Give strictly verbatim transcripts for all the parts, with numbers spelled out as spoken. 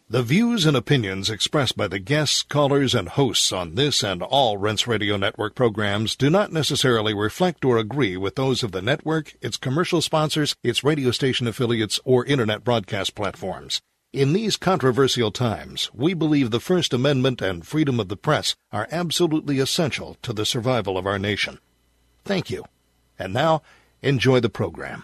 The views and opinions expressed by the guests, callers, and hosts on this and all Rense Radio Network programs do not necessarily reflect or agree with those of the network, its commercial sponsors, its radio station affiliates, or Internet broadcast platforms. In these controversial times, we believe the First Amendment and freedom of the press are absolutely essential to the survival of our nation. Thank you. And now, enjoy the program.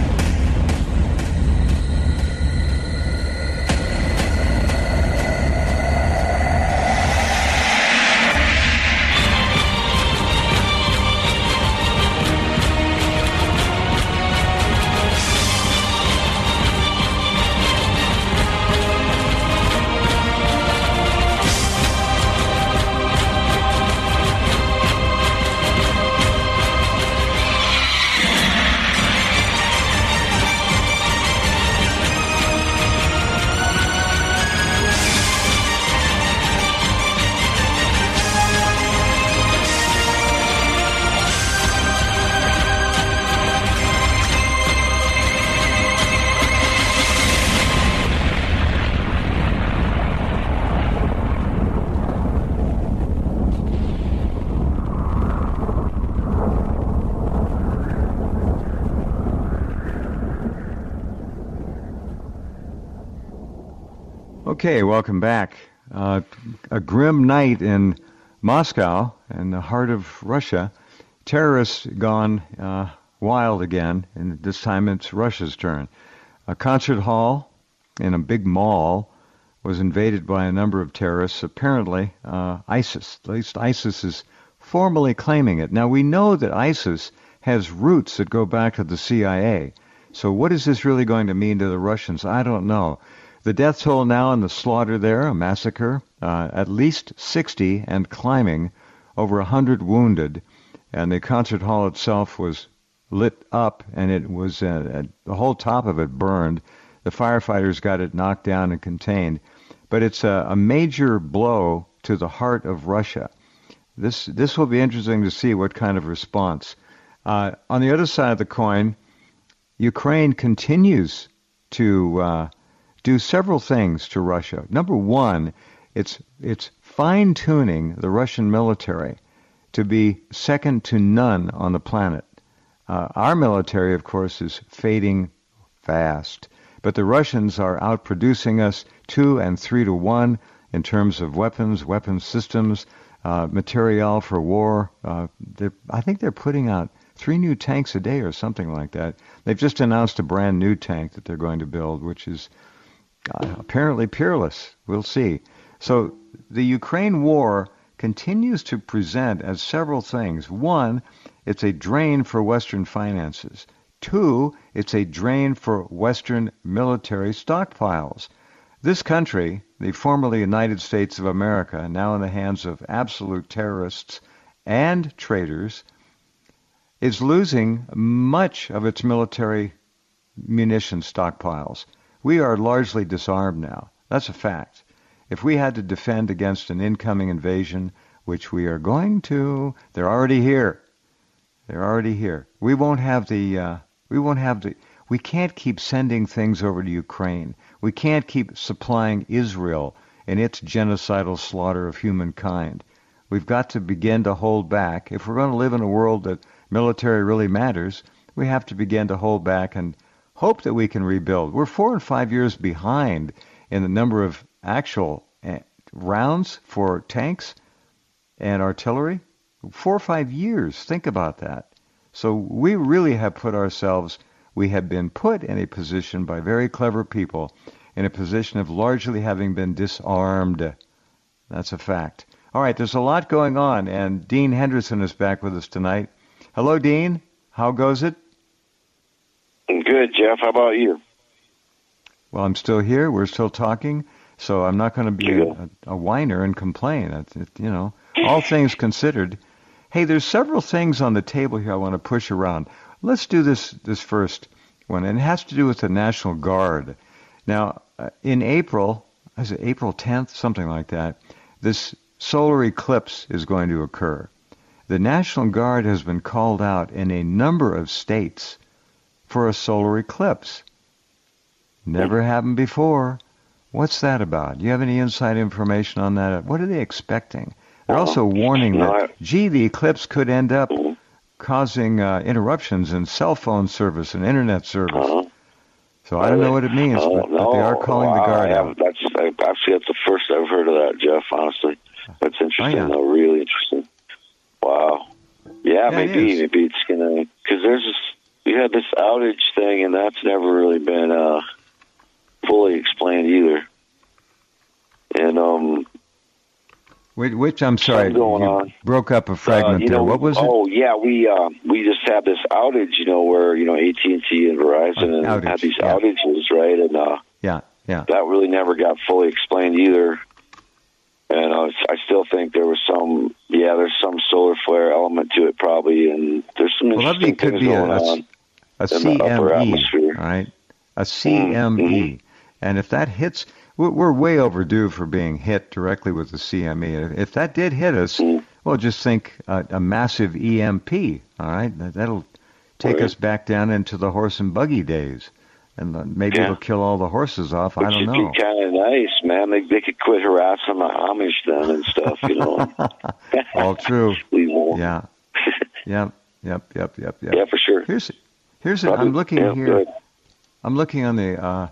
Okay, welcome back. Uh, a grim night in Moscow, in the heart of Russia. Terrorists gone uh, wild again, and this time it's Russia's turn. A concert hall in a big mall was invaded by a number of terrorists, apparently uh, ISIS. At least ISIS is formally claiming it. Now, we know that ISIS has roots that go back to the C I A. So what is this really going to mean to the Russians? I don't know. The death toll now in the slaughter there, a massacre, uh, at least sixty and climbing, over one hundred wounded, and the concert hall itself was lit up, and it was, uh, the whole top of it burned. The firefighters got it knocked down and contained. But it's a, a major blow to the heart of Russia. This, this will be interesting to see what kind of response. Uh, on the other side of the coin, Ukraine continues to Uh, do several things to Russia. Number one, it's it's fine-tuning the Russian military to be second to none on the planet. Uh, our military, of course, is fading fast, but the Russians are outproducing us two and three to one in terms of weapons, weapons systems, uh, material for war. Uh, I think they're putting out three new tanks a day or something like that. They've just announced a brand new tank that they're going to build, which is Uh, apparently peerless. We'll see. So the Ukraine war continues to present as several things. One, it's a drain for Western finances. Two, it's a drain for Western military stockpiles. This country, the formerly United States of America, now in the hands of absolute terrorists and traitors, is losing much of its military munition stockpiles. We are largely disarmed now. That's a fact. If we had to defend against an incoming invasion, which we are going to, they're already here. They're already here. We won't have the, uh, we won't have the, we can't keep sending things over to Ukraine. We can't keep supplying Israel in its genocidal slaughter of humankind. We've got to begin to hold back. If we're going to live in a world that military really matters, we have to begin to hold back and hope that we can rebuild. We're four and five years behind in the number of actual rounds for tanks and artillery. Four or five years. Think about that. So we really have put ourselves, we have been put in a position by very clever people, in a position of largely having been disarmed. That's a fact. All right, there's a lot going on, and Dean Henderson is back with us tonight. Hello, Dean. How goes it? Good, Jeff. How about you? Well, I'm still here. We're still talking, so I'm not going to be a, a whiner and complain. It, it, you know, all things considered. Hey, there's several things on the table here I want to push around. Let's do this this first one, and it has to do with the National Guard. Now, uh, in April, is it April tenth, something like that, this solar eclipse is going to occur. The National Guard has been called out in a number of states for a solar eclipse. Never happened before. What's that about? Do you have any inside information on that? What are they expecting? They're Uh-huh. also warning No, that, I- gee, the eclipse could end up Mhm. causing uh, interruptions in cell phone service and internet service. Uh-huh. So I don't know what it means, Oh, but, but no. they are calling the Wow, guard I out. have, that's I, actually that's the first I've heard of that, Jeff. Honestly, that's interesting. Oh, yeah. though, really interesting. Wow. Yeah, Yeah, it maybe is. maybe it's gonna because there's this we had this outage thing, and that's never really been uh, fully explained either. And um, Which, which I'm sorry, Something going you on. broke up a fragment uh, you there. know, What was it? oh yeah, we uh, we just had this outage, you know, where you know A T and T and Verizon and Outage, had these yeah. outages, right? And uh, Yeah, yeah. that really never got fully explained either. And uh, I still think there was some, yeah, there's some solar flare element to it probably, and there's some Well, that interesting could things be a, going a, on. a the upper C M E, atmosphere. all right? A C M E. Mhm. And if that hits, we're, we're way overdue for being hit directly with the C M E. If that did hit us, Mhm. well, just think uh, a massive E M P, all right? That, that'll take Right. us back down into the horse and buggy days. And uh, maybe Yeah. it'll kill all the horses off. I Which don't would know. be kind of nice, man. They, they could quit harassing the Amish then and stuff, you know. All true. We won't. Yeah. Yep. Yep. Yep. Yep. Yep. Yeah, for sure. Here's here's. A, Probably- I'm looking yeah, here. good. I'm looking on the uh,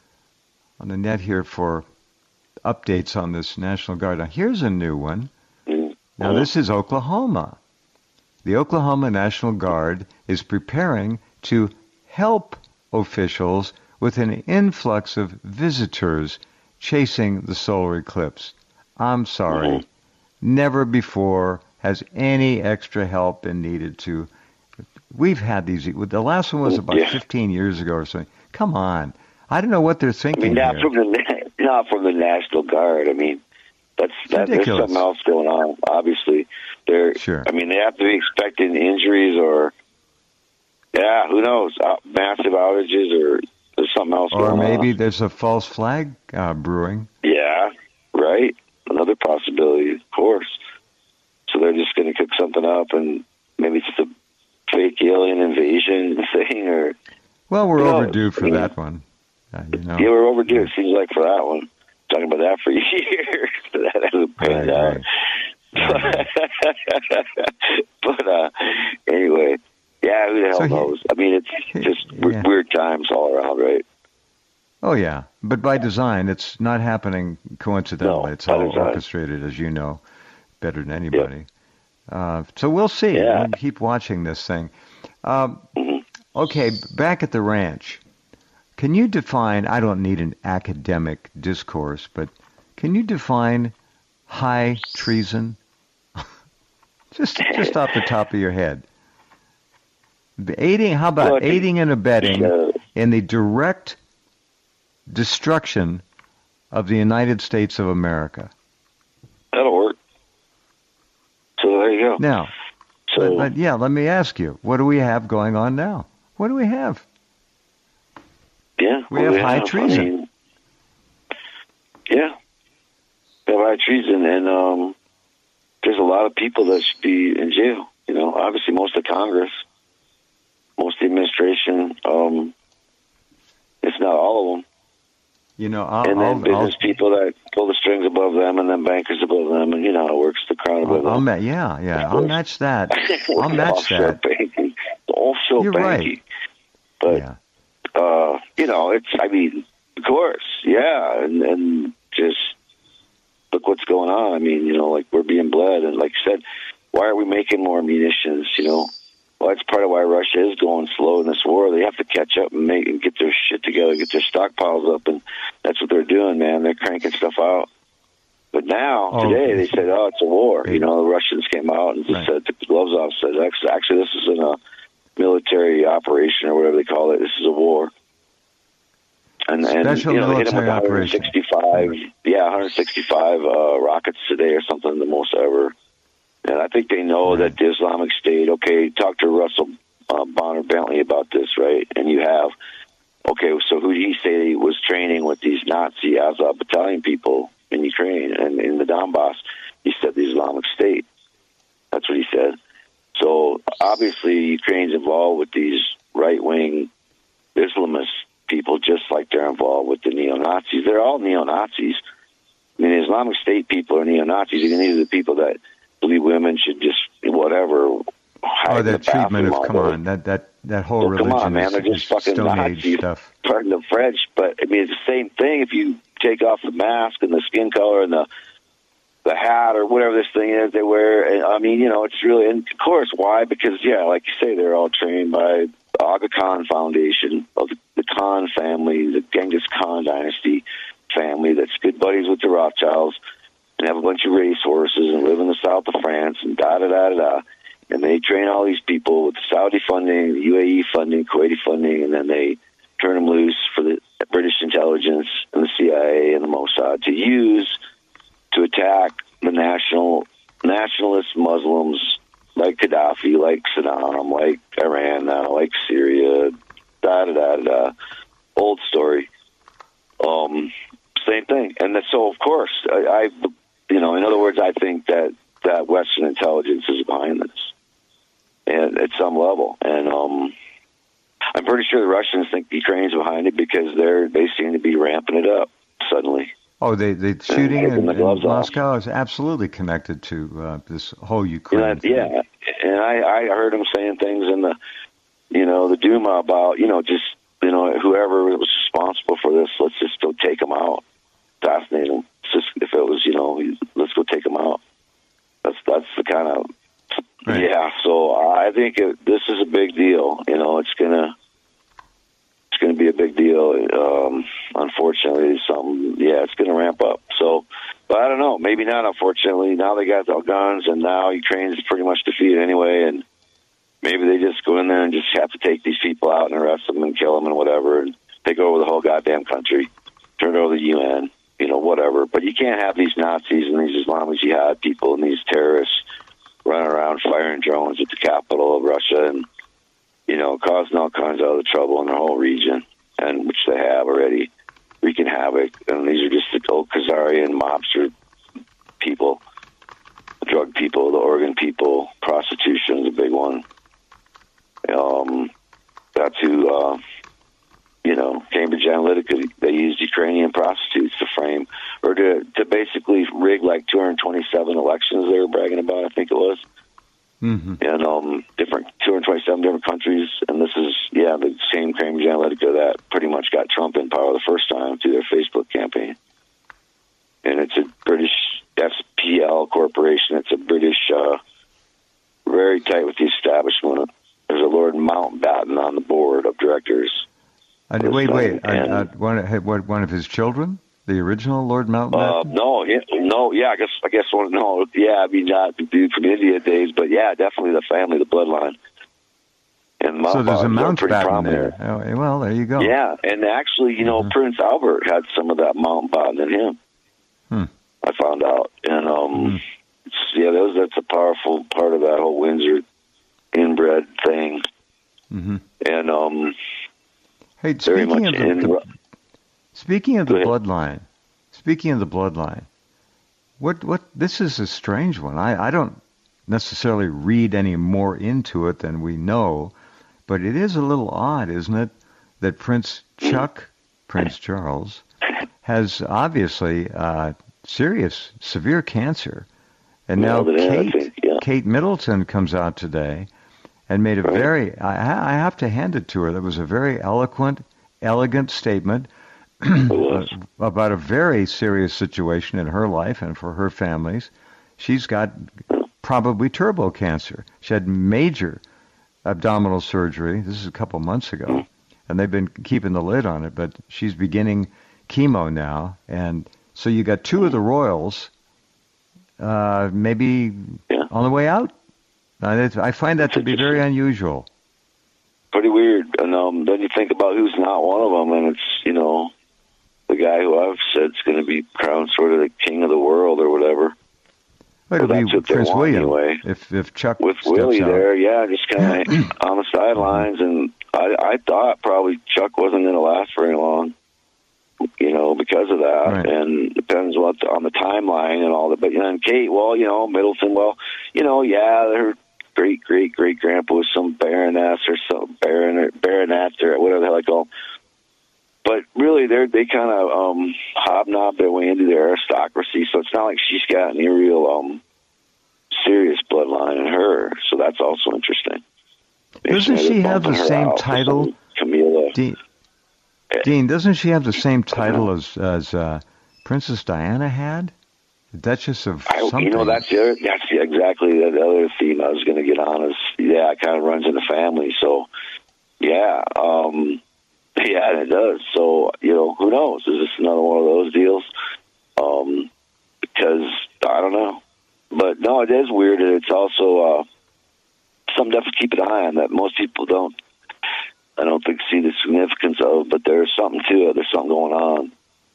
on the net here for updates on this National Guard. Now, here's a new one. Mhm. Now, this is Oklahoma. The Oklahoma National Guard is preparing to help officials with an influx of visitors chasing the solar eclipse. I'm sorry. Mhm. Never before has any extra help been needed to. We've had these. The last one was about Yeah. fifteen years ago or something. Come on. I don't know what they're I thinking mean, not here. from the na- not from the National Guard. I mean, that's that, there's ridiculous. something else going on. Obviously, they're. Sure. I mean, they have to be expecting injuries or, yeah, who knows, uh, massive outages or there's something else Or going maybe on. there's a false flag uh, brewing. Yeah, right. Another possibility, of course. So they're just going to cook something up, and maybe it's the fake alien invasion thing, or Well, we're Who knows? overdue for I mean- that one. Uh, you know. yeah, we're overdue. It seems like for that one. Talking about that for years, but that hasn't panned out. Right, But uh, anyway, yeah, who the hell So he- knows? I mean, it's just we- Yeah. weird times all around, right? Oh, yeah. But by design, it's not happening coincidentally. No, it's by all design. orchestrated, as you know, better than anybody. Uh, so we'll see. Yeah. We'll keep watching this thing. Um, Mhm. okay, back at the ranch. Can you define, I don't need an academic discourse, but can you define high treason? just just off the top of your head. The Aiding, how about Well, I think- aiding and abetting Uh, in the direct destruction of the United States of America? that'll work. So there you go. Now, So but, but yeah, let me ask you, what do we have going on now? What do we have? yeah, we well, have high I treason. mean, yeah, we have high treason, and um, there's a lot of people that should be in jail. You know, obviously most of Congress, most of the administration, um, if not all of them. You know, I'll, And then I'll, business I'll, people that pull the strings above them, and then bankers above them, and you know how it works. The crown above I'll, I'll them. ma- yeah, yeah, I'll match that. I'll match offshore that. banking, offshore You're banking. right. But Yeah. uh, you know, it's. I mean, of course, yeah, and and just look what's going on. I mean, you know, like we're being bled, and like I said, why are we making more munitions? You know, well, that's part of why Russia is going slow in this war. They have to catch up and make and get their shit together, get their stockpiles up, and that's what they're doing, man. They're cranking stuff out. But now, Oh, today, they it's- said, oh, it's a war. You know, the Russians came out and just Right. said, took the gloves off, said, actually, actually, this isn't a military operation or whatever they call it. This is a war. And, and Special you know, they hit them with military operation. one sixty-five, yeah, one sixty-five uh, rockets today or something, the most ever. And I think they know Right. that the Islamic State, okay, talk to Russell uh, Bonner Bentley about this, right? And you have, okay, so who did he say was training with these Nazi Azov battalion people in Ukraine and in the Donbass? He said the Islamic State. That's what he said. So obviously Ukraine's involved with these right-wing Islamist people just like they're involved with the neo-Nazis. They're all neo-Nazis. I mean, Islamic State people are neo-Nazis. And these are the people that believe women should just, whatever, hide Oh, that treatment of, come day. on, that, that, that whole well, religion come on, man, is, they're just is fucking Stone Nazis. Age stuff. Pardon the French, but, I mean, it's the same thing if you take off the mask and the skin color and the the hat or whatever this thing is they wear. And, I mean, you know, it's really, and of course, why? Because, yeah, like you say, they're all trained by the Aga Khan Foundation of the, the Khan family, the Genghis Khan dynasty family that's good buddies with the Rothschilds and have a bunch of race horses and live in the south of France and da-da-da-da-da. And they train all these people with the Saudi funding, the U A E funding, Kuwaiti funding, and then they turn them loose for the British intelligence and the C I A and the Mossad to use to attack the national nationalist Muslims like Gaddafi, like Saddam, like Iran now, like Syria, da-da-da-da-da. Old story. Um, same thing. And so, of course, I, I, you know, in other words, I think that, that Western intelligence is behind this and at some level. And um, I'm pretty sure the Russians think Ukraine's behind it because they're they seem to be ramping it up suddenly. Oh, they the shooting in, the in Moscow is absolutely connected to uh, this whole Ukraine thing. Yeah, and I, I heard him saying things in the, you know, the Duma about, you know, just, you know, whoever was responsible for this, let's just go take them out, assassinate them. Just, if it was, you know, let's go take them out. That's that's the kind of, right. Yeah. So I think it, this is a big deal. You know, it's gonna. It's going to be a big deal. Um, unfortunately, something, yeah, it's going to ramp up. So, but I don't know. Maybe not, unfortunately. Now they got the guns, and now Ukraine is pretty much defeated anyway, and maybe they just go in there and just have to take these people out and arrest them and kill them and whatever, and take over the whole goddamn country, turn it over to the U N, you know, whatever. But you can't have these Nazis and these Islamic Jihad people and these terrorists running around firing drones at the capital of Russia and, you know, causing all kinds of other trouble in the whole region, and which they have already, wreaking havoc. And these are just the old Khazarian mobster people, the drug people, the organ people, prostitution is a big one. Um, that's who, uh, you know, Cambridge Analytica, they used Ukrainian prostitutes to frame, or to, to basically rig like two hundred twenty-seven elections they were bragging about, I think it was. Mm-hmm. And um, different two hundred twenty-seven different countries, and this is yeah the same Cambridge Analytica that pretty much got Trump in power the first time through their Facebook campaign. And it's a British S P L corporation. It's a British, uh, very tight with the establishment. There's a Lord Mountbatten on the board of directors. Uh, wait, wait, and, uh, uh, one, one of his children? The original Lord Mountbatten? Uh, no, yeah, no, yeah, I guess, I guess, one, no, yeah, I mean, not the dude from India days, but yeah, definitely the family, the bloodline. And so there's a Mountbatten there. Oh, well, there you go. Yeah, and actually, you know, mm-hmm. Prince Albert had some of that Mountbatten in him. Hmm. I found out, and um, mm-hmm. it's, yeah, that was, that's a powerful part of that whole Windsor inbred thing. Mm-hmm. And um, hey, very speaking much of the, in. the Speaking of the bloodline, speaking of the bloodline, what what this is a strange one. I, I don't necessarily read any more into it than we know, but it is a little odd, isn't it, that Prince Chuck, Prince Charles, has obviously uh, serious, severe cancer, and now Kate yeah. Kate Middleton comes out today and made a right. very. I, I have to hand it to her. That was a very eloquent, elegant statement. About a very serious situation in her life and for her families. She's got probably turbo cancer. She had major abdominal surgery. This is a couple months ago, and they've been keeping the lid on it, but she's beginning chemo now. And so you got two of the royals uh, maybe yeah. on the way out. Uh, I find that to be very unusual. Pretty weird. And um, then you think about who's not one of them, and it's, you know, the guy who I've said is going to be crowned sort of the king of the world or whatever. Well, it'll well, be Prince William. Anyway. If if Chuck with Willie out. There, yeah, just kind of on the sidelines, and I I thought probably Chuck wasn't going to last very long, you know, because of that, right. And depends what on the timeline and all that. But you know, and Kate, well, you know, Middleton, well, you know, yeah, her great great great grandpa was some baroness or some baron or baronet or whatever the hell I call. but really, they they kind of um, hobnob their way into the aristocracy. So it's not like she's got any real um, serious bloodline in her. So that's also interesting. Doesn't she have the same title, Camilla? Dean, Dean, doesn't she have the same title as as uh, Princess Diana had? The Duchess of I, something. You know, that's the other, that's the, exactly the other theme I was going to get on is, yeah, it kind of runs in the family. So, yeah, um, yeah, it does. So, you know, who knows? Is this another one of those deals? Um, because, I don't know. But, no, it is weird. And it's also uh, something to keep an eye on that most people don't, I don't think, see the significance of. But there's something to it. There's something going on.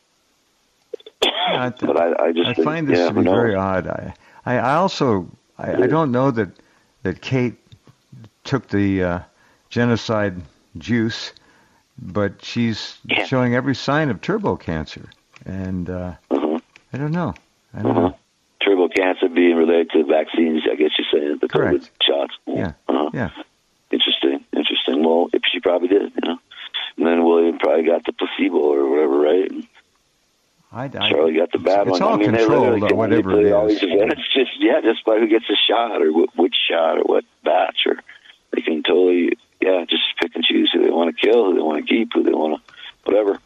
Yeah, I, but I, I just I think, find this yeah, to be very odd. I, I, I also I, I don't know that that Kate took the uh, genocide juice, but she's yeah. showing every sign of turbo cancer, and uh, uh-huh. I don't know. I don't uh-huh. know. Turbo cancer being related to vaccines, I guess you're saying the Correct. COVID shots. Yeah. Uh-huh. Yeah. Interesting. Interesting. Well, if she probably did, you know, and then William probably got the placebo or whatever, right? I, I, Charlie got the bad it's one. all I mean, controlled, they or whatever play it all is. these events just yeah, just by who gets a shot or wh- which shot or what batch, or they can totally yeah, just pick and choose who they want to kill, who they want to keep, who they want to whatever.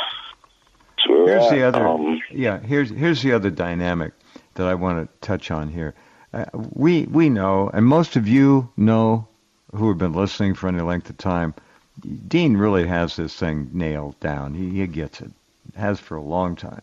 So here's at. the other Um, yeah. Here's here's the other dynamic that I want to touch on here. Uh, we we know, and most of you know, who have been listening for any length of time. Dean really has this thing nailed down. He, he gets it. Has for a long time.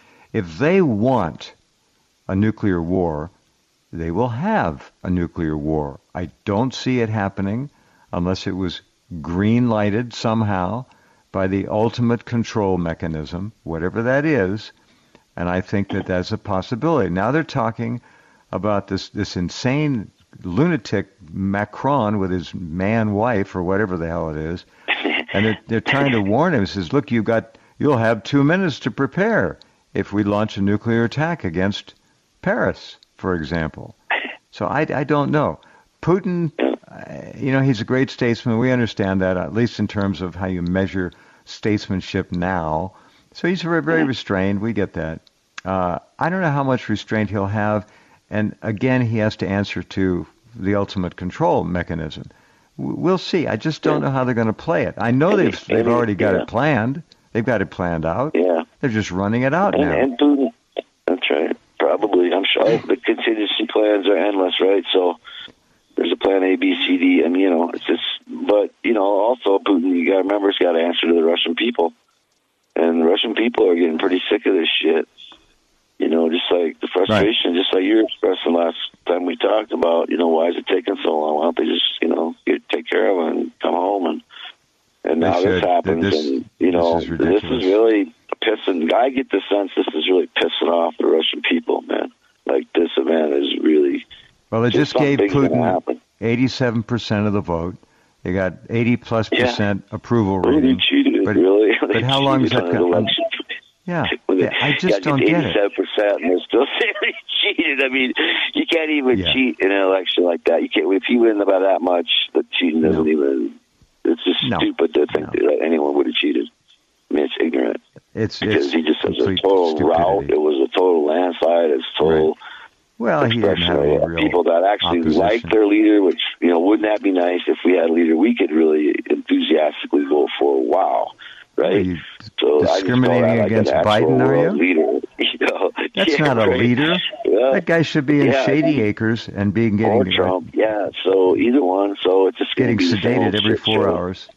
If they want a nuclear war, they will have a nuclear war. I don't see it happening unless it was green-lighted somehow by the ultimate control mechanism, whatever that is, and I think that that's a possibility. Now they're talking about this, this insane lunatic Macron with his man wife or whatever the hell it is, and they're, they're trying to warn him. He says, look, you've got, you'll have two minutes to prepare if we launch a nuclear attack against Paris, for example. So I, I don't know. Putin, uh, you know, he's a great statesman. We understand that, at least in terms of how you measure statesmanship now. So he's very, very restrained. We get that. Uh, I don't know how much restraint he'll have. And again, he has to answer to the ultimate control mechanism. We'll see. I just don't know how they're going to play it. I know they've they've already got yeah. it planned. They've got it planned out. Yeah. They're just running it out and, now. And Putin, that's right. Probably, I'm sure the contingency plans are endless, right? So there's a plan A, B, C, D, and you know, it's just. But you know, also Putin, you got to remember, he's got to answer to the Russian people, and the Russian people are getting pretty sick of this shit. You know, just like the frustration, right. just like you were expressing last time we talked about, you know, why is it taking so long? Why don't they just, you know, get, take care of it and come home? And and now this happens, this, and, you know, this is, this is really pissing. I get the sense this is really pissing off the Russian people, man. Like, this event is really... Well, they just, just gave Putin eighty-seven percent of the vote. They got eighty plus yeah. percent approval rating. Really cheated, but, really. But how long is that going to... Yeah, yeah, I just don't get it. eighty-seven percent and they're still saying they cheated. I mean, you can't even yeah. cheat in an election like that. You can't. If you win by that much, the cheating doesn't no. even... It's just no. stupid to think no. that anyone would have cheated. I mean, it's ignorant. It's Because it's he just says a total stupidity. rout. It was a total landslide. It's total... Right. Well, he didn't have any real people that actually opposition. like their leader, which, you know, wouldn't that be nice if we had a leader we could really enthusiastically vote for? Wow. Right? Are you so discriminating like against Biden, are you? Leader, you know? That's yeah, not a right. leader. Well, that guy should be in yeah, Shady Acres and being getting... Or Trump, uh, yeah. So either one. So it's just getting be sedated every four show. hours.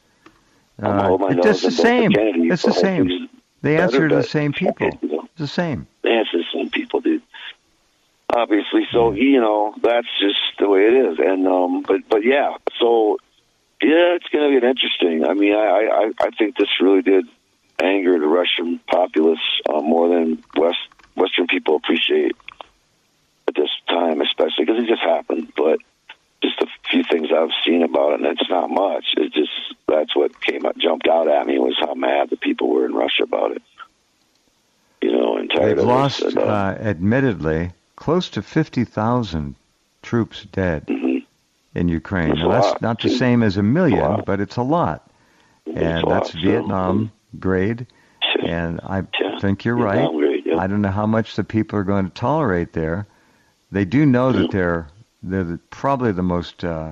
Uh, it's the same. Kennedy, it's the same. They answer to the same people. Okay, you know? It's the same. They answer to the same people, dude. Obviously, so you know that's just the way it is, and um, but but yeah, so yeah, it's going to get interesting. I mean, I, I I think this really did anger the Russian populace uh, more than West Western people appreciate at this time, especially because it just happened. But just a few things I've seen about it, and it's not much. It just that's what came up, jumped out at me was how mad the people were in Russia about it. You know, and tired They've of lost, this, and, uh, uh, admittedly, close to fifty thousand troops dead mm-hmm. in Ukraine. That's, now, that's lot, not the too. same as a million, but it's a lot. It's And a that's lot, Vietnam, grade, and I yeah. think you're Vietnam right. grade, yeah. I don't know how much the people are going to tolerate there. They do know that Mhm. they're they're the, probably the most uh,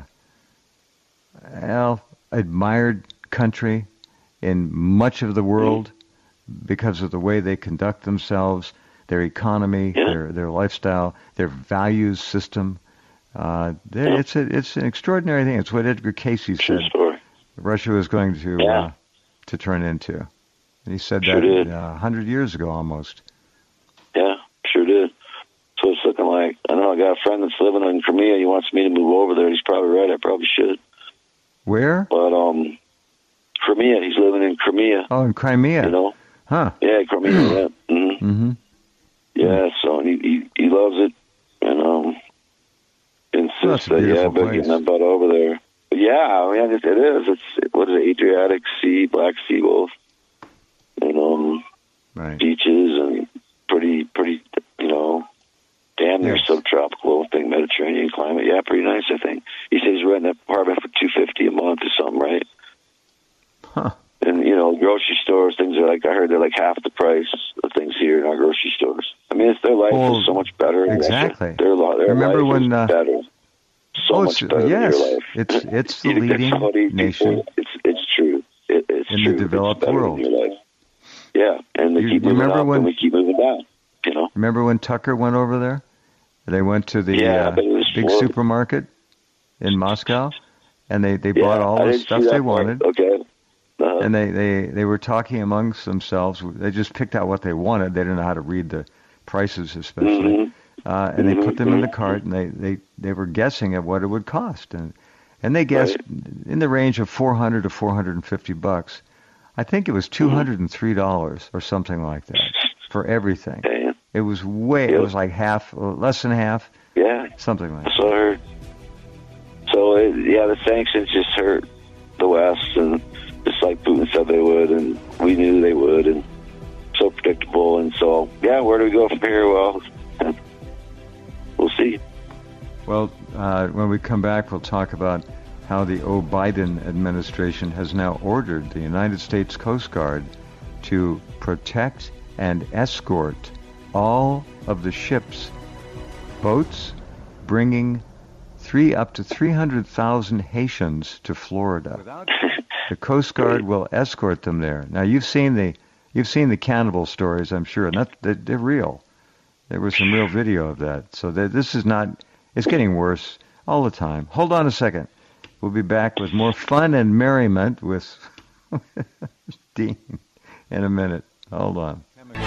well, admired country in much of the world because of the way they conduct themselves, their economy, Yeah. their their lifestyle, their values system. Uh, they- Yeah. It's a, it's an extraordinary thing. It's what Edgar Casey True said story. Russia was going to Yeah. uh, to turn into, and he said Sure that did. uh, a hundred years ago almost. Yeah, sure did. So it's looking like, I know I got a friend that's living in Crimea. He wants me to move over there. He's probably right. I probably should. Where? But, um, Crimea, he's living in Crimea. Oh, in Crimea. You know? Huh. Yeah, Crimea, yeah. Mm-hmm. Mm-hmm. Yeah, so he, he, he loves it. And, um, Well, insists that's a that, yeah, beautiful but place. getting that butt over there. But yeah, I mean, it, it is. It's, what is it, Adriatic Sea, Black Sea both. And, um, Right. beaches and pretty, pretty, you know, damn near Yes. subtropical thing, Mediterranean climate. Yeah, pretty nice, I think. He says he's renting an apartment for two fifty a month or something, right? Huh. And you know, grocery stores, things are like I heard they're like half the price of things here in our grocery stores. I mean, it's their life Well, is so much better. in Russia. exactly. Their, lo- their Remember life when, is uh, better. So oh, much it's, better yes, than your life. it's it's the You think that's leading funny? nation. People, it's it's true. It, it's in the true. It's developed better than world. your life. Yeah, and they You- keep you moving remember up, when- and we keep moving down. You know. Remember when Tucker went over there? They went to the Yeah, uh, but it was big full. supermarket in Moscow, and they, they Yeah, bought all I the didn't stuff see they that part. wanted, Okay. Uh-huh. and they, they, they were talking amongst themselves. They just picked out what they wanted. They didn't know how to read the prices, especially, Mhm. uh, and they put them in the Mhm. cart, and they, they, they were guessing at what it would cost, and and they guessed in the range of four hundred to four hundred and fifty bucks. I think it was two hundred and three dollars or something like that for everything. Yeah, It was way. It Yep. was like half, uh, less than half, yeah. something like that. So I heard. So it, yeah, the sanctions just hurt the West, and just like Putin said they would, and we knew they would, and so predictable. And so yeah, where do we go from here? Well, we'll see. Well, uh, when we come back, we'll talk about how the O. Biden administration has now ordered the United States Coast Guard to protect and escort all of the ships, boats bringing three up to three hundred thousand Haitians to Florida. The Coast Guard will escort them there. Now, you've seen the you've seen the cannibal stories, I'm sure, and that, that they're real. There was some real video of that. So that this is not. It's getting worse all the time. Hold on a second. We'll be back with more fun and merriment with Dean in a minute. Hold on.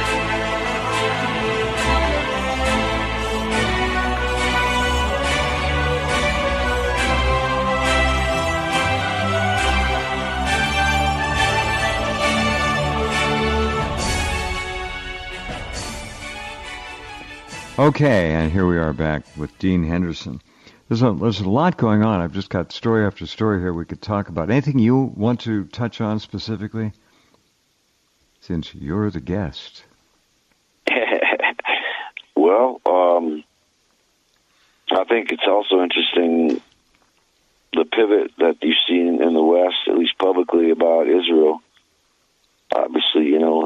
Okay, and here we are back with Dean Henderson. There's a, there's a lot going on. I've just got story after story here we could talk about. Anything you want to touch on specifically? Since you're the guest. Well, um, I think it's also interesting the pivot that you've seen in the West, at least publicly, about Israel. Obviously, you know,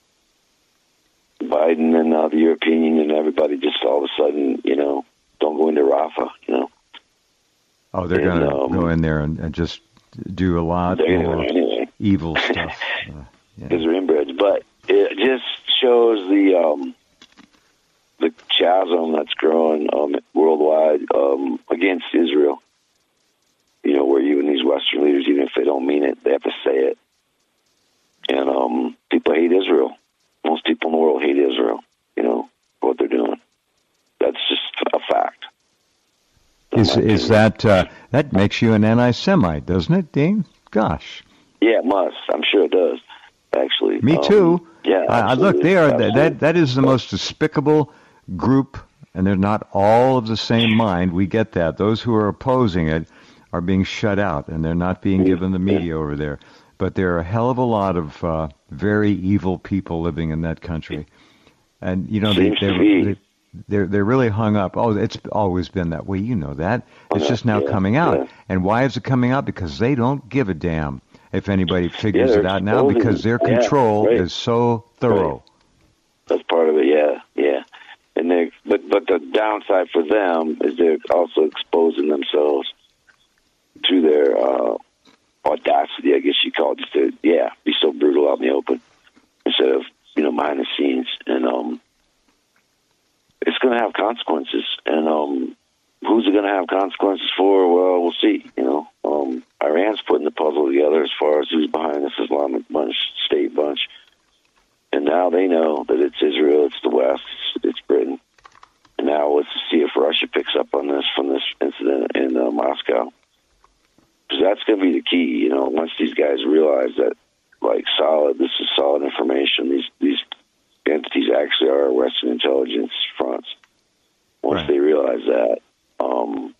Biden and uh, the European Union, everybody just all of a sudden, you know, don't go into Rafah, you know. Oh, they're And, going to um, go in there and, and just do a lot They're more gonna anyway. evil stuff. Uh, yeah. Because they're inbreds. But it just shows the um, the chasm that's growing um, worldwide um, against Israel. You know, where even these Western leaders, even if they don't mean it, they have to say it. And um, people hate Israel. Most people in the world hate Israel, you know, for what they're doing. That's just a fact. Is is that uh, that makes you an anti-Semite, doesn't it, Dean? Gosh. Yeah, it must. I'm sure it does, actually. Me Um, too. yeah, I, I look, absolutely. they are Absolutely. that that is the most despicable group, and they're not all of the same mind. We get that. Those who are opposing it are being shut out, and they're not being given the media over there. But there are a hell of a lot of uh, very evil people living in that country, and you know they Seems to they be. they they're they're really hung up. Oh, it's always been that way. You know that. It's just now Yeah, coming out. yeah. And why is it coming out? Because they don't give a damn. if anybody figures yeah, it out now, because their yeah, control right. is so thorough. Right. That's part of it, yeah, yeah. And they, but but the downside for them is they're also exposing themselves to their uh, audacity, I guess you call it, just to yeah, be so brutal out in the open instead of you know behind the scenes, and um, it's going to have consequences. And um, who's it going to have consequences for? Well, we'll see. You know, um, Iran's putting the puzzle together as far as who's behind this Islamic bunch, state bunch. And now they know that it's Israel, it's the West, it's, it's Britain. And now let's see if Russia picks up on this from this incident in uh, Moscow. Because that's going to be the key, you know, once these guys realize that, like, solid, this is solid information, these these entities actually are Western intelligence fronts. Once right. they realize that, um,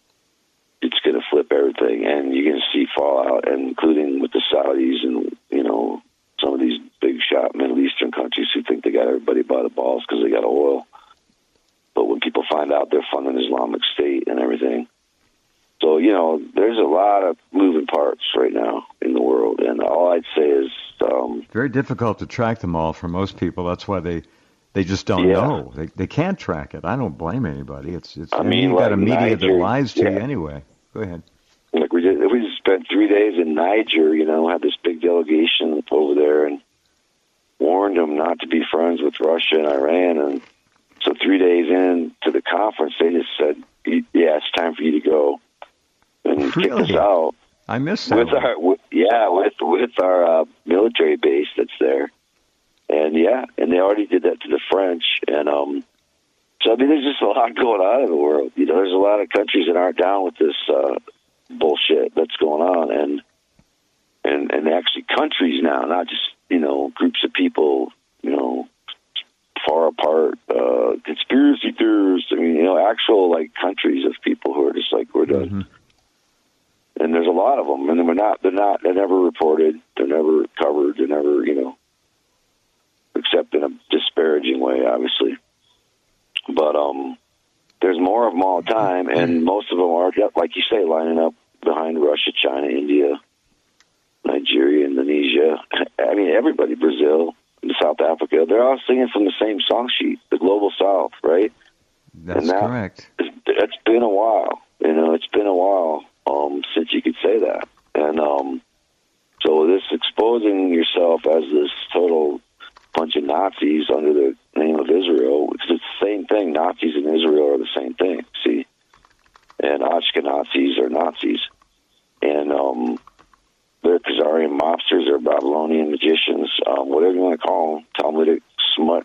it's going to flip everything. And you're going to see fallout, and including with the Saudis and, you know, some of these big shot Middle Eastern countries who think they got everybody by the balls because they got oil. But when people find out they're funding Islamic State and everything. So, you know, there's a lot of moving parts right now in the world. And all I'd say is... Um, very difficult to track them all for most people. That's why they they just don't yeah. know. They they can't track it. I don't blame anybody. It's it's. I I mean, you've like got a media Niger, that lies to yeah. you anyway. Go ahead. Like we did, we just spent three days in Niger, you know, had this big delegation over there and warned them not to be friends with Russia and Iran. And so three days in to the conference, they just said, yeah, it's time for you to go and really? kick us out. I missed that. With one. our, with, yeah, with with our uh, military base that's there. And yeah, and they already did that to the French. And um, so, I mean, there's just a lot going on in the world. You know, there's a lot of countries that aren't down with this uh, bullshit that's going on. And, and, and actually countries now, not just, you know, groups of people, you know, far apart, uh, conspiracy theorists. I mean, you know, actual, like, countries of people who are just like, we're done. Mm-hmm. And there's a lot of them, and they're not, they're not, they're never reported, they're never covered, they're never, you know, except in a disparaging way, obviously. But um, there's more of them all the time, and most of them are, like you say, lining up behind Russia, China, India, Nigeria, Indonesia. I mean, everybody, Brazil, South Africa, they're all singing from the same song sheet, the Global South, right? That's and that, correct. It's, it's been a while, you know, it's been a while um, since you could say that. And um, so this exposing yourself as this total bunch of Nazis under the name of Israel, because it's the same thing. Nazis and Israel are the same thing, see? And Ashkenazis are Nazis. And um, they're Khazarian mobsters, they're Babylonian magicians, um, whatever you want to call them, Talmudic smut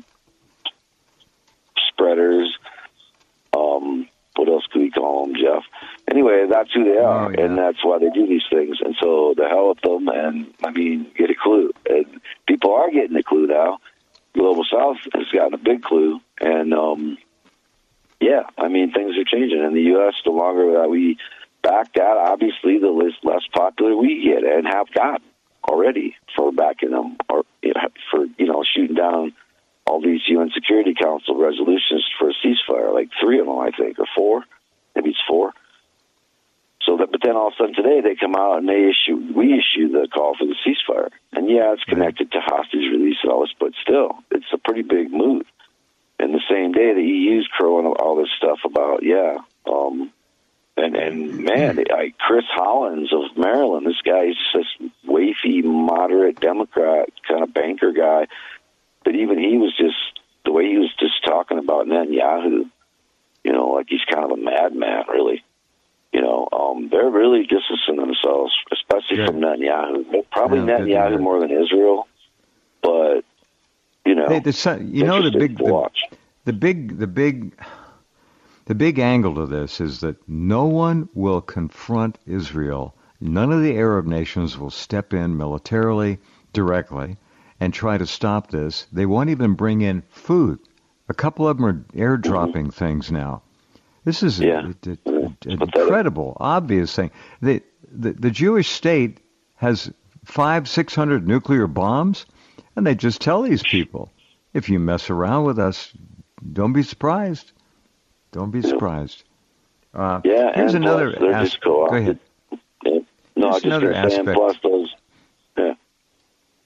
spreaders. Um, what else could we call them, Jeff? Anyway, that's who they are, oh, yeah. and that's why they do these things. And so the hell with them, and, I mean, get a clue. And people are getting a clue now. Global South has gotten a big clue, and, um, yeah, I mean, things are changing. In the U S, the longer that we back that, obviously, the less, less popular we get and have gotten already for backing them, or you know, for, you know, shooting down all these U N Security Council resolutions for a ceasefire, like three of them, I think, or four. Maybe it's four. So that, but then all of a sudden today they come out and they issue, we issue the call for the ceasefire. And yeah, it's connected to hostage release and all this, but still, it's a pretty big move. And the same day, the E U's crowing all this stuff about, yeah, um, and, and man, I, Chris Hollins of Maryland, this guy's this wafy, moderate Democrat kind of banker guy, but even he was just, the way he was just talking about Netanyahu, you know, like he's kind of a madman, really. You know, um, they're really distancing themselves, especially Good. from Netanyahu. Probably Yeah, Netanyahu more than Israel, but you know, Hey, the, you know the big, to the, watch. the big, the big, the big angle to this is that no one will confront Israel. None of the Arab nations will step in militarily, directly, and try to stop this. They won't even bring in food. A couple of them are airdropping mm-hmm. things now. This is yeah. a, a, a, an incredible, obvious thing. The, the the Jewish state has five, six hundred nuclear bombs, and they just tell these people, if you mess around with us, don't be surprised. Don't be surprised. Uh, yeah, here's and another plus they're as- just co-opted. Go ahead. Yeah. No, Here's I just another gonna say, and aspect. plus those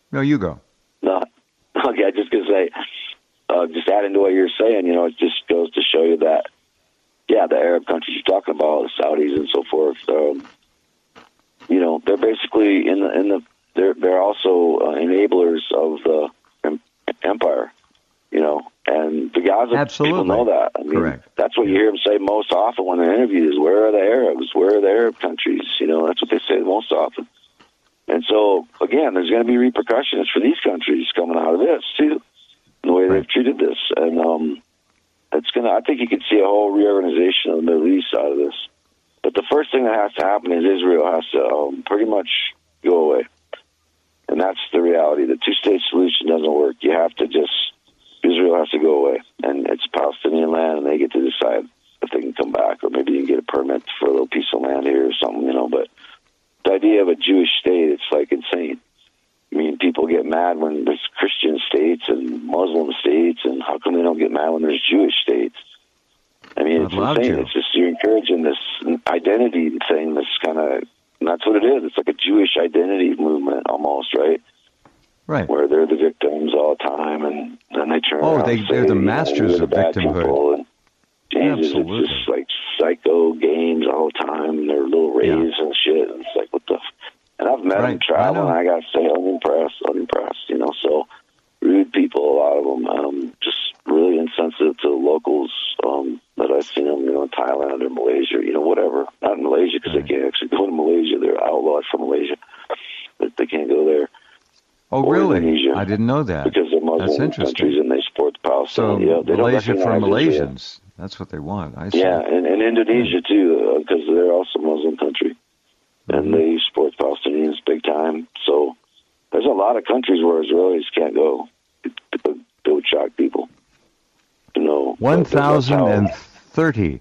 No, you go. No, okay, I just gonna say, uh, just adding to what you're saying, you know, it just goes to show you that, yeah, the Arab countries you're talking about, the Saudis and so forth, um, you know, they're basically in the in the they're they're also uh, enablers of the em- empire, you know, and the Gaza Absolutely. people know that. I mean, Correct. that's what you hear them say most often when they're interviewed is, "Where are the Arabs? Where are the Arab countries?" You know, that's what they say most often. And so, again, there's going to be repercussions for these countries coming out of this too, the way Right. they've treated this, and um, it's going to. I think you could see a whole reorganization of the Middle East out of this. But the first thing that has to happen is Israel has to um, pretty much go away. And that's the reality. The two-state solution doesn't work. You have to just, Israel has to go away. And it's Palestinian land, and they get to decide if they can come back, or maybe you can get a permit for a little piece of land here or something, you know. But the idea of a Jewish state, it's like insane. I mean, people get mad when there's Christian states and Muslim states, and how come they don't get mad when there's Jewish states? I mean, it's insane. To. It's just you're encouraging this identity thing. This kind of, and that's what it is. It's like a Jewish identity movement almost, right? Right. Where they're the victims all the time, and then they turn oh, around they, and say, they're the you know, masters we're of the bad people. victimhood. And Jesus, Absolutely. it's just like psycho games all the time, and their little raves Yeah. and shit. And it's like, what the? F-? And I've met Right. them travel, I and I got to say, unimpressed, unimpressed. You know, so rude people, a lot of them, um, just really insensitive to the locals. Um, that I've seen them, you know, in Thailand or Malaysia, you know, whatever. Not in Malaysia because right. they can't actually go to Malaysia. They're outlawed from Malaysia. But they can't go there. Oh, or really? Indonesia I didn't know that. Because they're Muslim That's interesting. countries and they support the Palestinians. So yeah, they Malaysia don't for recognize Malaysians. Israel. That's what they want. I see. Yeah, and, and Indonesia too, because uh, they're also a Muslim country. And Mm-hmm. they support the Palestinians big time. So there's a lot of countries where Israelis can't go. It, it, it would shock people. You know, one thousand thirty.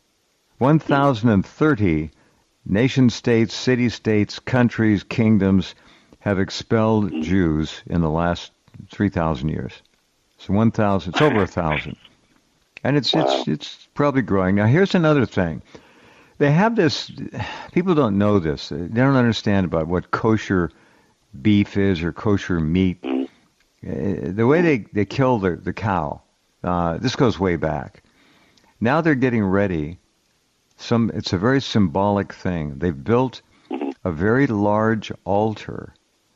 one thousand thirty nation-states, city-states, countries, kingdoms have expelled Jews in the last three thousand years. So one thousand, it's over one thousand. And it's wow. it's it's probably growing. Now, here's another thing. They have this, people don't know this. They don't understand about what kosher beef is or kosher meat. Uh, the way they, they kill the, the cow, uh, this goes way back. Now they're getting ready. Some It's a very symbolic thing. They've built a very large altar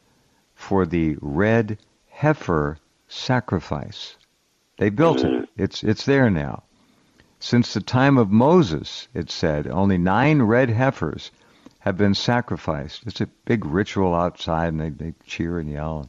for the red heifer sacrifice. They built it. It's it's there now. Since the time of Moses, it said, only nine red heifers have been sacrificed. It's a big ritual outside, and they, they cheer and yell.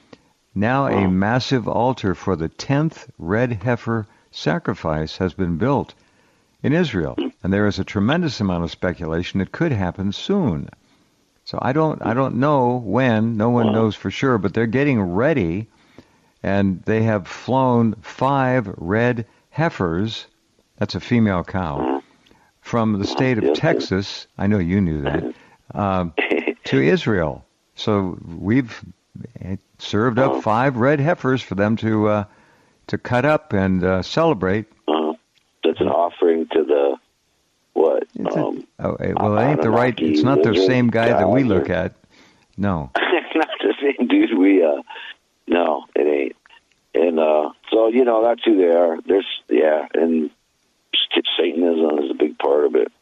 Now a massive altar for the tenth red heifer sacrifice has been built in Israel, and there is a tremendous amount of speculation it could happen soon. So I don't I don't know when, no one knows for sure, but they're getting ready, and they have flown five red heifers, that's a female cow, from the state of Texas, I know you knew that, um, to Israel. So we've served up five red heifers for them to uh, to cut up and uh, celebrate. Uh, that's an offering to the what? It's a, um, oh, well, it ain't the right. It's not the same guy that we look at. No, not the same dude we. Uh, no, it ain't. And uh, so you know that's who they are. There's yeah, and Satanism is a big part of it.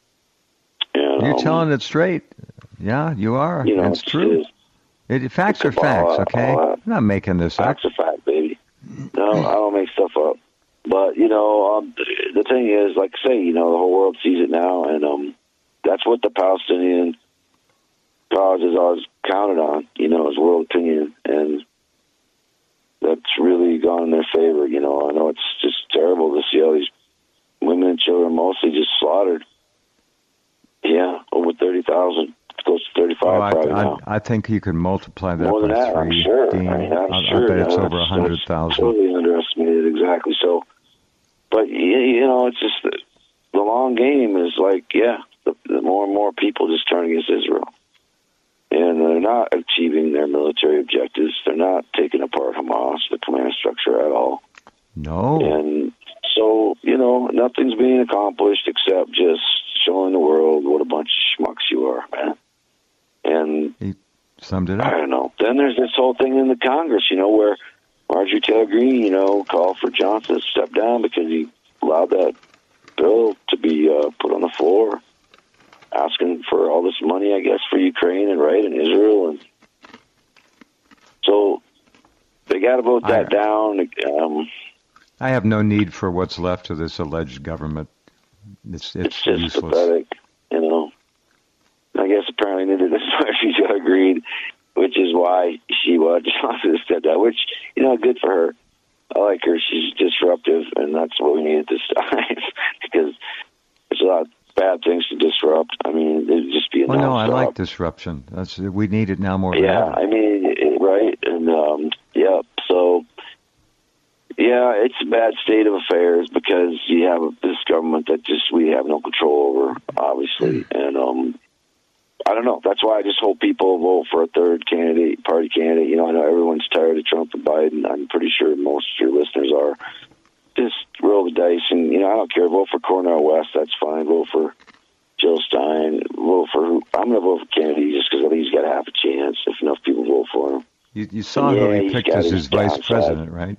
And, you're um, telling it straight. Yeah, you are. You know, it's, it's true. It's, it, facts it's are facts, okay? uh, I'm not making this up. Facts are fact, baby. No, I don't make stuff up. But, you know, um, the thing is, like I say, you know, the whole world sees it now, and um, that's what the Palestinian cause is always counted on, you know, as world opinion, and that's really gone in their favor, you know. I know it's just terrible to see all these women and children mostly just slaughtered. Yeah, over thirty thousand. It goes to thirty-five oh, I, probably I, now. I think you could multiply that More than by that, three. I'm sure. Dean. I mean, I'm I, sure. I bet it's no, over one hundred thousand. Totally underestimated, exactly. So, but, you know, it's just the, the long game is like, yeah, the, the more and more people just turn against Israel. And they're not achieving their military objectives. They're not taking apart Hamas, the command structure, at all. No. And so, you know, nothing's being accomplished except just showing the world what a bunch of schmucks you are, man. And he summed it I up. don't know. Then then there's this whole thing in the Congress, you know, where Marjorie Taylor Greene, you know, called for Johnson to step down because he allowed that bill to be uh, put on the floor, asking for all this money, I guess, for Ukraine and right and Israel, and so they got to vote that I, down. Um, I have no need for what's left of this alleged government. It's it's, it's just useless. Pathetic, you know. I guess apparently neither does Marjorie Taylor Greene, which is why she was Johnson to step down. Which, you know, good for her. I like her. She's disruptive, and that's what we need at this time because there's a lot of bad things to disrupt. I mean, it'd just be a well, no, I stop. like disruption. That's we need it now more than yeah, ever. I mean, it, right, and um, yeah, so yeah, it's a bad state of affairs because you have this government that just we have no control over, obviously, and um, I don't know. That's why I just hope people vote for a third candidate, party candidate. You know, I know everyone's tired of Trump and Biden. I'm pretty sure most of your listeners are. Just roll the dice, and you know, I don't care. Vote for Cornel West. That's fine. Vote for Jill Stein. Vote for who? I'm going to vote for Kennedy just because I think he's got half a chance if enough people vote for him. You, you saw and who yeah, he picked as his vice downside. president, right?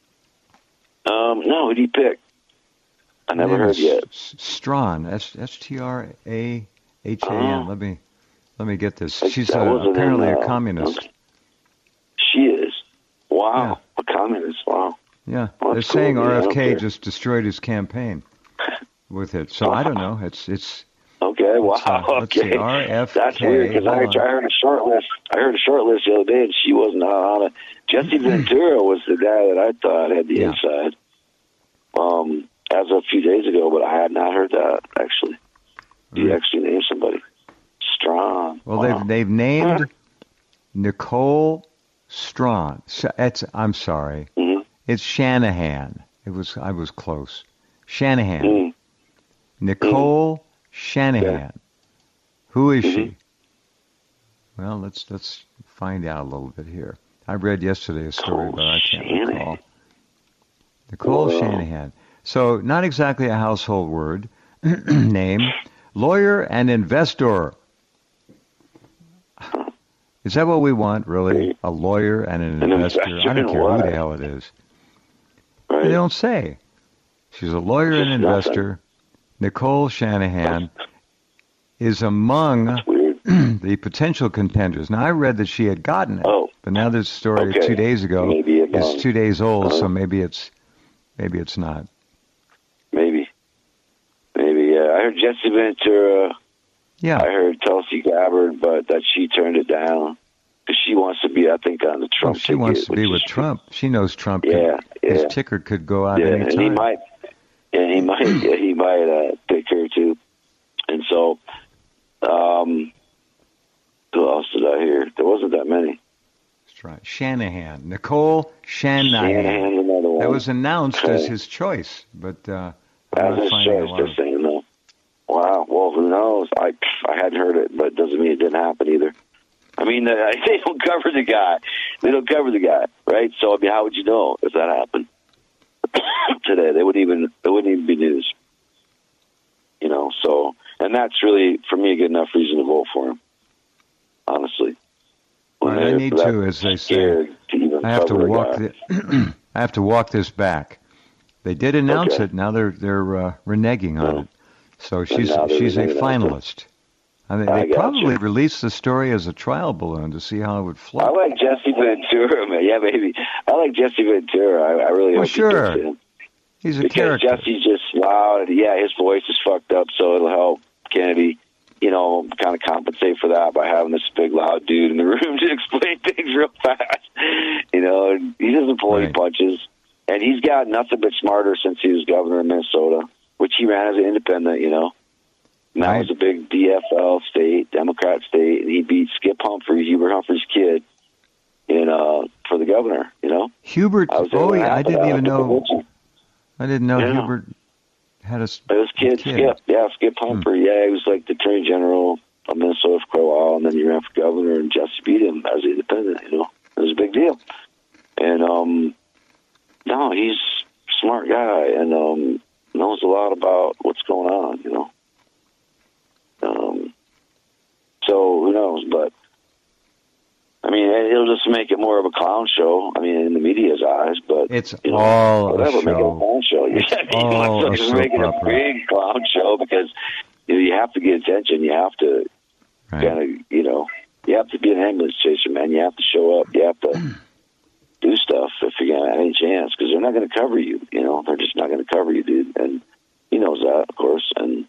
Um, no, who did he pick? I never heard yet. Strawn. S S T R A H A N. Let me let me get this. She's that a, apparently in, uh, a communist. Okay. She is. Wow, yeah. a communist. Wow. Yeah, well, they're cool, saying man. R F K okay. just destroyed his campaign with it. So I don't know. It's it's. Okay. Wow. It's, uh, let's okay. see, R F K. That's weird because I, I heard a short list. I heard a short list the other day, and she wasn't on it. Jesse Ventura was the guy that I thought had the yeah. inside. Um, as of a few days ago, but I had not heard that actually. You right. actually named somebody strong. Well, wow. they've they've named Nicole Strawn. It's I'm sorry. Mm-hmm. It's Shanahan. It was I was close. Shanahan. Mm. Nicole mm. Shanahan. Yeah. Who is mm-hmm. she? Well, let's let's find out a little bit here. I read yesterday a story, Nicole but I can't Shanahan. recall. Nicole Whoa. Shanahan. So not exactly a household word name. Lawyer and investor. Is that what we want, really? A lawyer and an, an investor? investor? I don't care what? who the hell it is. Right. They don't say. She's a lawyer and investor. Nothing. Nicole Shanahan is among the potential contenders. Now, I read that she had gotten it, oh. but now this story okay. two days ago maybe is two days old, uh-huh. so maybe it's maybe it's not. Maybe. Maybe, yeah. I heard Jesse Ventura. Yeah. I heard Tulsi Gabbard, but that she turned it down because she wants to be, I think, on the Trump well, she ticket, wants to be is, with Trump. She knows Trump. Yeah, could, yeah. His ticker could go out yeah, any and time. he might, and he might, yeah, he might uh, pick her too. And so, um, who else did I hear? There wasn't that many. That's right. Shanahan, Nicole Shanahan. Shanahan's another one. That was announced okay. as his choice, but uh, as his choice. They're saying no. Wow. Well, who knows? I I hadn't heard it, but it doesn't mean it didn't happen either. I mean, they, they don't cover the guy. They don't cover the guy, right? So, I mean, how would you know if that happened today? They wouldn't even. It wouldn't even be news. You know. So, and that's really for me a good enough reason to vote for him. Honestly. Well, I need to, as they say. To I have to walk. The, I have to walk this back. They did announce okay. it. Now they're they're uh, reneging on yeah. it. So she's she's a finalist. I mean, they probably you. released the story as a trial balloon to see how it would float. I like Jesse Ventura, man. Yeah, baby. I like Jesse Ventura. I, I really well, hope sure. he gets in. He's a because character. Jesse's just loud. Yeah, his voice is fucked up, so it'll help Kennedy, you know, kind of compensate for that by having this big, loud dude in the room to explain things real fast. You know, and he doesn't pull any right. punches. And he's got nothing but smarter since he was governor of Minnesota, which he ran as an independent, you know. Now right. it's a big D F L state, Democrat state, and he beat Skip Humphrey, Hubert Humphrey's kid, in uh for the governor, you know. Hubert, oh yeah, I didn't even know. I didn't know yeah. Hubert had a. It was kid, kid. Skip, yeah, Skip Humphrey. Hmm. Yeah, he was like the attorney general of Minnesota for quite a while, and then he ran for governor, and Jesse beat him as an independent. You know, it was a big deal. And um, no, he's a smart guy, and um, knows a lot about what's going on. You know. Um, so who knows? But I mean, it'll just make it more of a clown show. I mean, in the media's eyes, but it's you know, all whatever, a make it a show. clown show. It's I mean, all let's a just soap make it a opera. big clown show because you know you have to get attention. You have to Right. kind of, you know, you have to be an ambulance chaser, man. You have to show up. You have to do stuff if you're gonna have any chance because they're not going to cover you. You know, they're just not going to cover you, dude. And he knows that, of course. And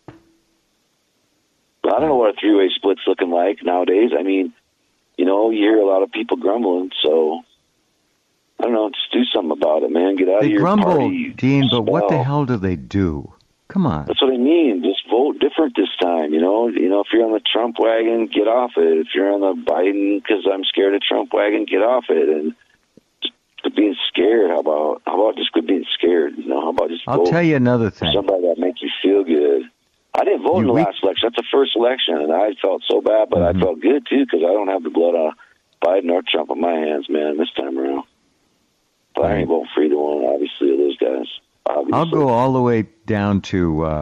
but I don't know what a three-way split's looking like nowadays. I mean, you know, you hear a lot of people grumbling, so I don't know. Just do something about it, man. Get out They of your grumble, party Dean, but what the spell. hell do they do? Come on. That's what I mean. Just vote different this time. You know, you know, if you're on the Trump wagon, get off it. If you're on the Biden, because I'm scared of Trump wagon, get off it. And just quit being scared. How about how about just quit being scared? You know, how about just I'll vote tell you another for thing. somebody that makes you feel good. I didn't vote You in the weak- last election. That's the first election, and I felt so bad, but Mhm. I felt good too because I don't have the blood of Biden or Trump on my hands, man. This time around, but I ain't voting for either one. Obviously, of those guys. Obviously. I'll go all the way down to uh,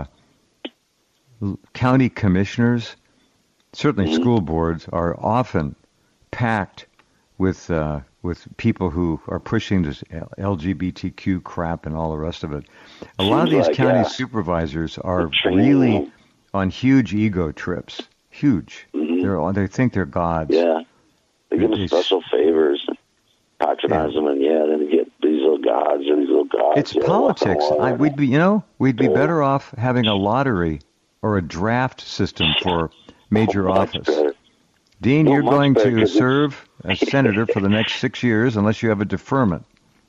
county commissioners. Certainly, Mhm. school boards are often packed with uh, with people who are pushing this L G B T Q crap and all the rest of it. A lot of Seems these like, county yeah. supervisors are Training really them. on huge ego trips. Huge. Mhm. They're all- they think they're gods. Yeah. They give them It's- special favors, and patronize them, and yeah, then they get these little gods or these little gods. It's yeah, politics. walking I, along. we'd be, you know, we'd be Yeah. better off having a lottery or a draft system for major Much office. better. Dean, No, you're much going better, to 'cause it's- serve as senator for the next six years unless you have a deferment.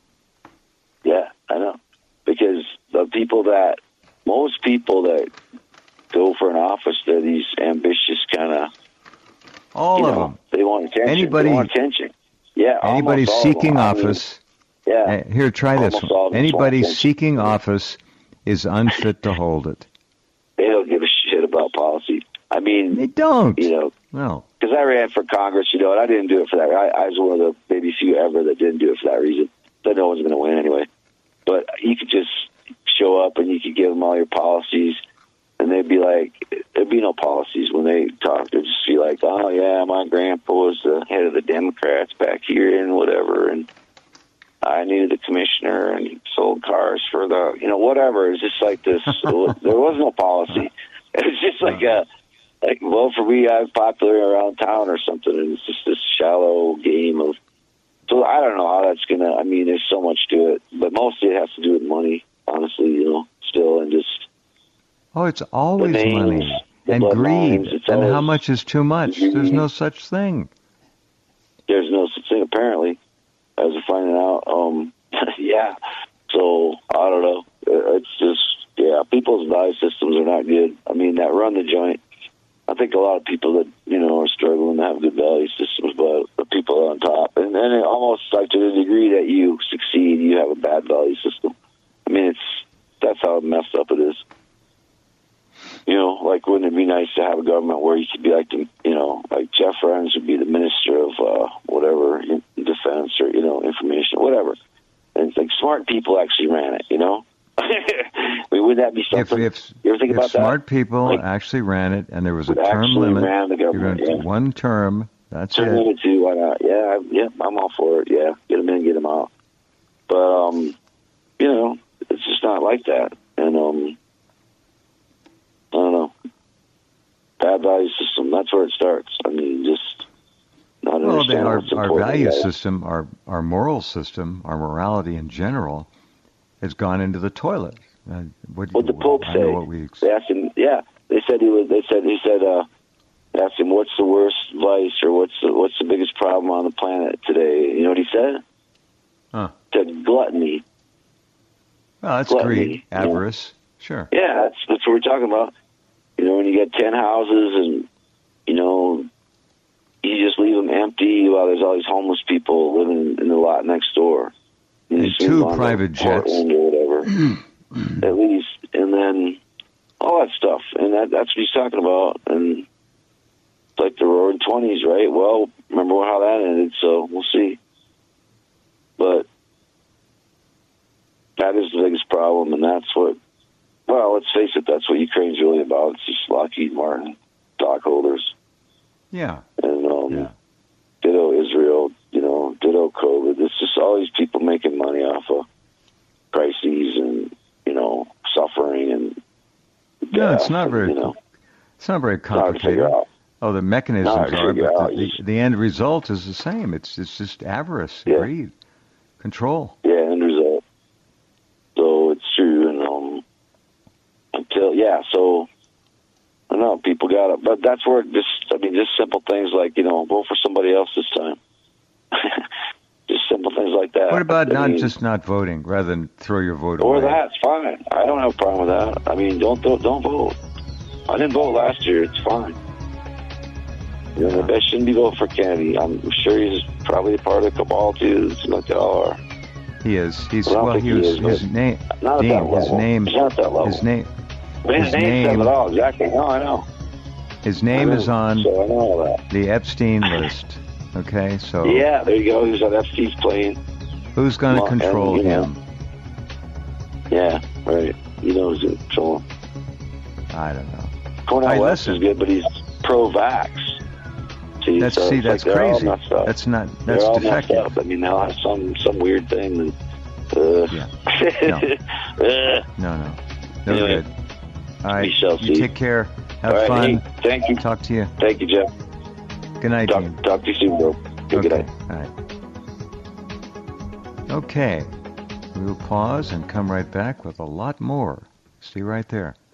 Yeah, I know. Because the people that, most people that go for an office, they're these ambitious kind of, All you of know, them. they want attention. Anybody- they want attention. Yeah, Anybody almost all of them. seeking I mean, office, yeah. uh, here, try this. Almost all of them Anybody want attention. seeking office is unfit to hold it. They don't give a shit about policy. I mean, They don't. you know, No. because I ran for Congress, you know, and I didn't do it for that. I, I was one of the maybe few ever that didn't do it for that reason. That no one's going to win anyway. But you could just show up and you could give them all your policies, and they'd be like, there'd be no policies when they talk. They'd just be like, oh, yeah, my grandpa was the head of the Democrats back here and whatever, and I knew the commissioner and he sold cars for the, you know, whatever. It's just like this. There was no policy. It was just like a, like, well, for me, I was popular around town or something, and it's just this shallow game of, so I don't know how that's going to, I mean, there's so much to it, but mostly it has to do with money, honestly, you know, still, and just, Oh, it's always names, money the and greed. bloodlines, it's And how always much is too much? There's greed. no such thing. there's no such thing, apparently, as we're finding out. Um, yeah, so, I don't know. It's just, yeah, people's value systems are not good. I mean, that run the joint, I think a lot of people that, you know, are struggling to have good value systems, but the people on top, and then it almost like to the degree that you succeed, you have a bad value system. I mean, it's, that's how messed up it is. You know, like, wouldn't it be nice to have a government where you could be like, the, you know, like Jeff Renz would be the minister of uh, whatever, defense or, you know, information, whatever. And it's like smart people actually ran it, you know? I mean, would that be If, something? if, you ever think if about smart that? people Like, actually ran it and there was a would term actually limit, ran the you're government, going to yeah. one term, that's Turn it. limit two, why not? Yeah, I, yeah, I'm all for it. Yeah, get them in, get them out. But um, you know, it's just not like that. And um, I don't know. Bad value system. That's where it starts. I mean, just not Well, understanding then our, what's our important. value Yeah. system, our, our moral system, our morality in general has gone into the toilet. Uh, what, What the Pope I say? know what we, They asked him. Yeah, they said he was. They said he said. Uh, asked him what's the worst vice or what's the, what's the biggest problem on the planet today. You know what he said? Huh. He said gluttony. well, that's gluttony, greed, you know. avarice, sure. Yeah, that's that's what we're talking about. You know, when you get ten houses and, you know, you just leave them empty while there's all these homeless people living in the lot next door. You And just two move on to private jets. Portland or whatever, at least. And then all that stuff. And that that's what he's talking about. And it's like the roaring twenties, right? Well, remember how that ended, so we'll see. But that is the biggest problem, and that's what, well, let's face it, that's what Ukraine's really about. It's just Lockheed Martin, stockholders, Yeah, and um, yeah. ditto Israel, you know, ditto COVID. It's just all these people making money off of crises and, you know, suffering and no, it's not and, very, you know, it's not very it's hard to complicated. figure out. Oh, the mechanisms Hard to are, figure but out. the, the, the end result is the same. It's it's just avarice, Yeah. greed, control. Yeah, end result. So it's true, and um, until yeah, so I don't know, people got it, but that's where just I mean, just simple things like, you know, vote for somebody else this time. Just simple things like that. What about I not mean, just not voting, rather than throw your vote or away? that's fine. I don't have a problem with that. I mean, don't don't, don't vote. I didn't vote last year. It's fine. You know, maybe I shouldn't be voting for Kennedy. I'm sure he's probably a part of the cabal too, like they all are. He is. He's I don't well. think He he was is, his but name. Not at Name. that His level. name. He's not at that level. His name. I mean, his his name says name- it all, exactly. No, I know. His name I know. is on So I know all that. the Epstein list. Okay, so Yeah, there you go. He was on Epstein's plane. who's going to Well, and, control you know, him? Yeah, right. He knows it. So I don't know. Cornel Hey, West listen. is good, but he's pro-vax. See, That's so see, it's that's like they're all crazy. messed up. That's not. They're That's all messed defective. up. I mean, they'll have some some weird thing. And, uh, Yeah. uh, No, no, no Anyway, good. All right, we shall you see. take care. Have all right, fun. hey, thank you. Talk to you. Thank you, Jeff. Good night, Talk, Dean. talk to you soon, bro. Good Okay. night. All right. Okay. We will pause and come right back with a lot more. See you right there.